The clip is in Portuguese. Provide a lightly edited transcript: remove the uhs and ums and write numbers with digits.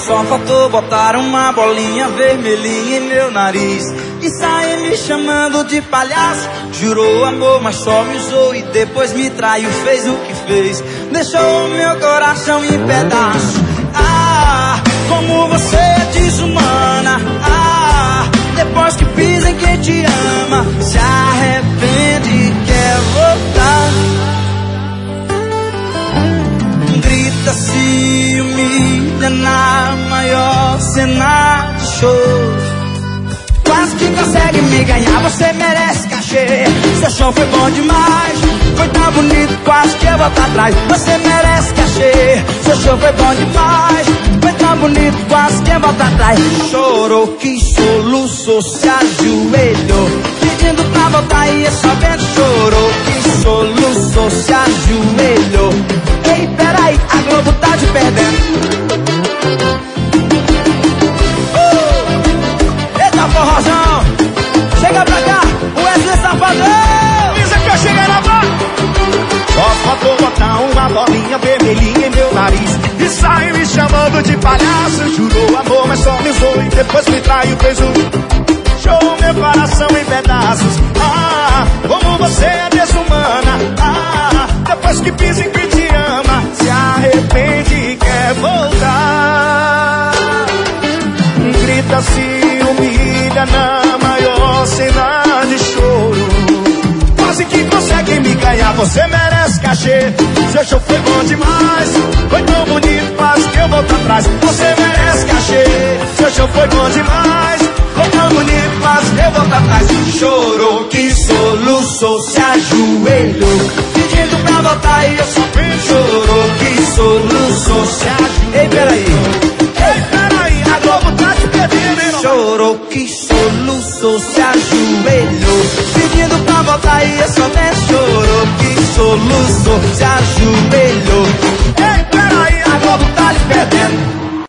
Só faltou botar uma bolinha vermelhinha em meu nariz e sair me chamando de palhaço. Jurou amor, mas só me usou e depois me traiu, fez o que fez, deixou meu coração em pedaços. Ah, como você é desumana. Ah, depois que fiz em quem te ama, se arrepende e quer voltar. Grita, se humilha na maior cena de show. Quase que consegue me ganhar, você merece cachê. Seu show foi bom demais, foi tão bonito, quase que eu volto atrás. Você merece cachê. Seu show foi bom demais, foi tão bonito, quase que eu volto atrás. Chorou, que soluçou, se ajoelhou, pedindo pra voltar e eu só vendo. Chorou, que soluçou, se ajoelhou. Ei, peraí, a Globo tá te perdendo. Eita forrozão, chega pra cá, o Wesley Safadão. Dizem que eu cheguei na barra. Só faltou botar uma bolinha vermelhinha em meu nariz e sair me chamando de palhaço. Jurou amor, mas só me usou e depois me traiu, fez um show, meu coração em pedaços. Ah, como você é desumana. Ah, depois que fiz em quem te ama, se arrepende e quer voltar. Grita, se humilha na maior cena de choro. Quase que consegue me ganhar, você merece cachê. Seu show foi bom demais, foi tão bonito, quase que eu volto atrás. Você merece cachê. Seu show foi bom demais, foi tão bonito, quase que eu volto atrás. Chorou, que soluçou, se ajoelhou, pedindo pra voltar e eu só fiz. Chorou, que soluçou, se ajoelhou. Ei, peraí, ei, peraí, a Globo tá te pedindo, hein? Chorou, que soluçou, se ajoelhou, pedindo pra voltar e eu só vendo. Chorou, que soluçou, se ajoelhou. Ei, peraí, A Globo tá lhe perdendo.